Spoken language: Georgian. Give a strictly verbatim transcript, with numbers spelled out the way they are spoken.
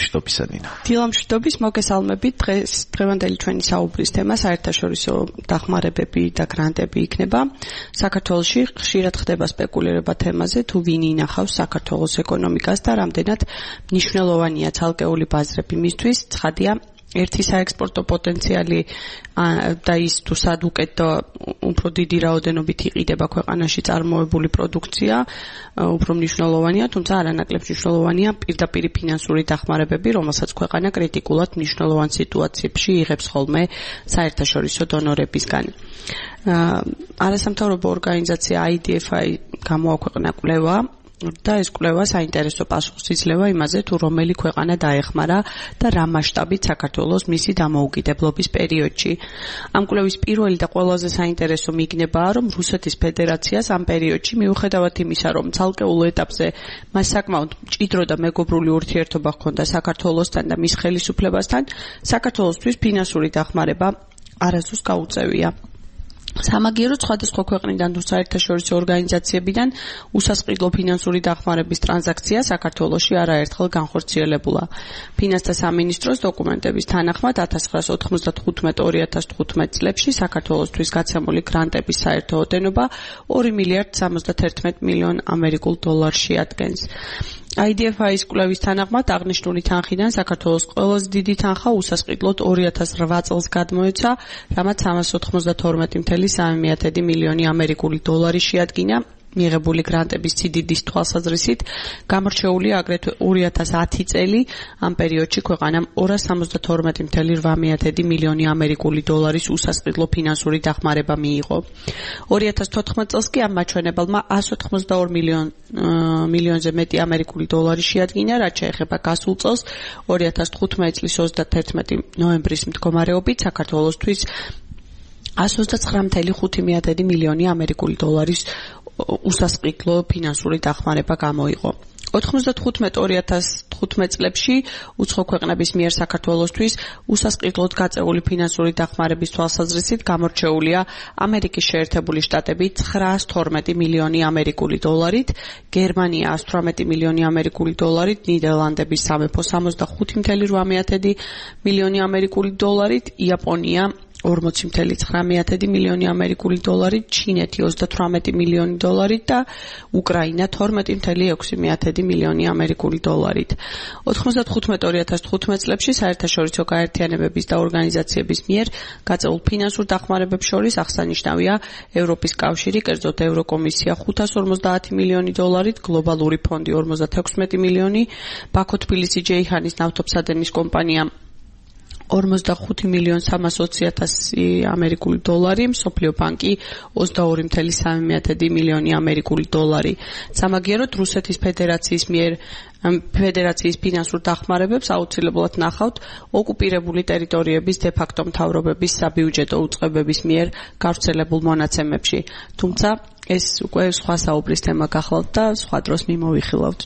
მშვიდობისა დინა. დილა მშვიდობის, მოგესალმებით. დღეს დღევანდელი ჩვენი საუბრის თემა საერთაშორისო დახმარებები და გრანტები იქნება. საქართველოში ხშირად ხდება სპეკულირება თემაზე, თუ ვინ ინახავს საქართველოს ეკონომიკას და რამდენად მნიშვნელოვანია ცალკეული ბაზრები მისთვის. ცხადია, ერთი საექსპორტო პოტენციალი და ის თუ სად უკეთ და უფრო დიდი რაოდენობით იყიდება ქვეყანაში წარმოებული პროდუქცია, უფრო მნიშვნელოვანია, თუმცა არანაკლებ მნიშვნელოვანია პირდაპირ ფინანსური დახმარებები, რომელსაც ქვეყანა კრიტიკულად მნიშვნელოვან სიტუაციებში იღებს ხოლმე საერთაშორისო დონორებისგან. არასამთავრობო ორგანიზაცია I D F I გამოაქვეყნა კვლევა და ეს კვლევა საინტერესო პასუხს იძლევა იმაზე, თუ რომელი ქვეყანა დაეხმარა და რა მასშტაბით საქართველოს მისი დამოუკიდებლობის პერიოდში. ამ კვლევის პირველი და ყველაზე საინტერესო მიგნებაა, რომ რუსეთის ფედერაციას ამ პერიოდში მიუხედავად იმისა, რომ ცალკეულ ეტაპზე მას საკმაოდ მჭიდრო და მეგობრული ურთიერთობა ჰქონდა საქართველოსთან და მის ხელისუფლებასთან, საქართველოსთვის ფინანსური დახმარება არასდროს გაუწევია. სამაგიეროდ სხვადასხვა ქვეყნიდან თუ საერთაშორისო ორგანიზაციებიდან უსასყიდლო ფინანსური დახმარების ტრანზაქცია საქართველოში არაერთხელ განხორციელებულა. ფინანსთა სამინისტროს დოკუმენტების თანახმად ათას ცხრაასა ოთხმოცდათხუთმეტ ორი ათას თხუთმეტ წლებში საქართველოსთვის გაცემული გრანტების საერთო ოდენობა ორი მილიარდ სამოცდაერთმეტ მილიონ ამერიკულ დოლარს შეადგენს. I D F I-ის კვლევის თანახმად აღნიშნული თანხიდან საქართველოს ყველაზე დიდი თანხა უსასყიდლოდ ორი ათას რვა წელს გადმოეცა, რამაც სამას ოთხმოცდათორმეტი წუთი სამი მილიონი ამერიკული დოლარი შეადგინა. მიღებული გრანტების სიდიდის თვალსაზრისით გამორჩეულია აგრეთვე ორი ათას ათი წელი, ამ პერიოდში ქვეყანამ ორას სამოცდათორმეტი წუთი რვა მილიონი ამერიკული დოლარის უსასყიდლო ფინანსური დახმარება მიიღო. ორი ათას თოთხმეტ წელს კი ამ მაჩვენებელმა ას ოთხმოცდაორ მილიონზე მეტი ამერიკული დოლარი შეადგინა, რაც შეეხება გასულ წელს ორი ათას თხუთმეტი წლის ოცდათერთმეტი ნოემბრის მდგომარეობით საქართველოსთვის ას ოცდაცხრა ხუთი მილიონი ამერიკული დოლარის უსასყიდლო ფინანსური დახმარება გამოიყო. ოთხმოცდათხუთმეტ ორი ათას თხუთმეტ წლებში უცხო ქვეყნების მიერ საქართველოსთვის უსასყიდლოდ გაწეული ფინანსური დახმარების თვალსაზრისით გამორჩეულია ამერიკის შეერთებული შტატები ცხრაას თორმეტი მილიონი ამერიკული დოლარით, გერმანია ათორმეტი მილიონი ამერიკული დოლარით, ნიდერლანდების სამეფო სამოცდახუთი რვა მილიონი ამერიკული დოლარით, იაპონია ორმოცი ცხრა მილიონი ამერიკული დოლარით, ჩინეთი ოცდათვრამეტი მილიონი დოლარით და უკრაინა თორმეტი ექვსი მილიონი ამერიკული დოლარით. ოთხმოცდათხუთმეტ ორი ათას თხუთმეტ წლებში საერთაშორისო გაერთიანებების და ორგანიზაციების მიერ გაწეულ ფინანსურ დახმარებებს შორის აღსანიშნავია ევროპის კავშირი, კერძოდ ევროკომისია ხუთას ორმოცდაათი მილიონი დოლარით, გლობალური ფონდი ორმოცდათექვსმეტი მილიონი, ბაქო-თბილისი ჯეიჰანის ნავთობსადენის კომპანია ორმოცდახუთი მილიონ სამას ოცი ათასი ამერიკული დოლარი, მსოფლიო ბანკი ოცდაორი წუთი სამი მილიონი ამერიკული დოლარი. სამაგიეროდ რუსეთის ფედერაციის მიერ ფედერაციის ფინანსურ დახმარებებს აუცილებლად ნახავთ ოკუპირებული ტერიტორიების დე-ფაქტო მთავრობების საბიუჯეტო უწყებების მიერ გავრცელებულ მონაცემებში. თუმცა ეს უკვე სხვა საუბრის თემა გახლავთ და სხვა დროს მიმოვიხილავთ.